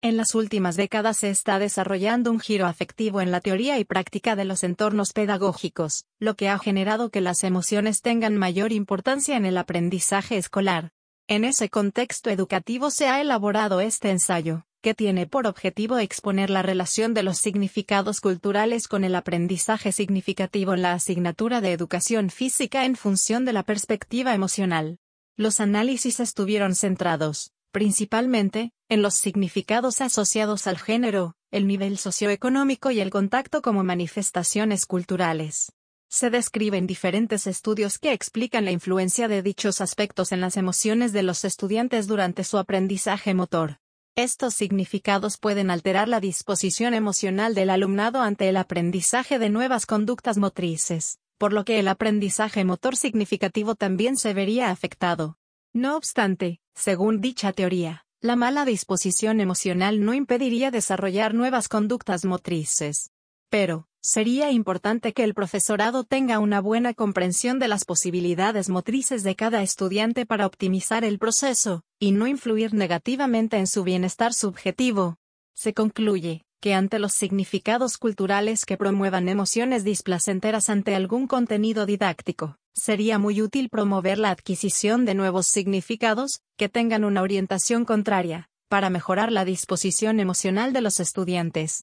En las últimas décadas se está desarrollando un giro afectivo en la teoría y práctica de los entornos pedagógicos, lo que ha generado que las emociones tengan mayor importancia en el aprendizaje escolar. En ese contexto educativo se ha elaborado este ensayo, que tiene por objetivo exponer la relación de los significados culturales con el aprendizaje significativo en la asignatura de educación física en función de la perspectiva emocional. Los análisis estuvieron centrados, principalmente, en los significados asociados al género, el nivel socioeconómico y el contacto como manifestaciones culturales. Se describen diferentes estudios que explican la influencia de dichos aspectos en las emociones de los estudiantes durante su aprendizaje motor. Estos significados pueden alterar la disposición emocional del alumnado ante el aprendizaje de nuevas conductas motrices, por lo que el aprendizaje motor significativo también se vería afectado. No obstante, según dicha teoría, la mala disposición emocional no impediría desarrollar nuevas conductas motrices. Pero, sería importante que el profesorado tenga una buena comprensión de las posibilidades motrices de cada estudiante para optimizar el proceso, y no influir negativamente en su bienestar subjetivo. Se concluye que ante los significados culturales que promuevan emociones displacenteras ante algún contenido didáctico, sería muy útil promover la adquisición de nuevos significados, que tengan una orientación contraria, para mejorar la disposición emocional de los estudiantes.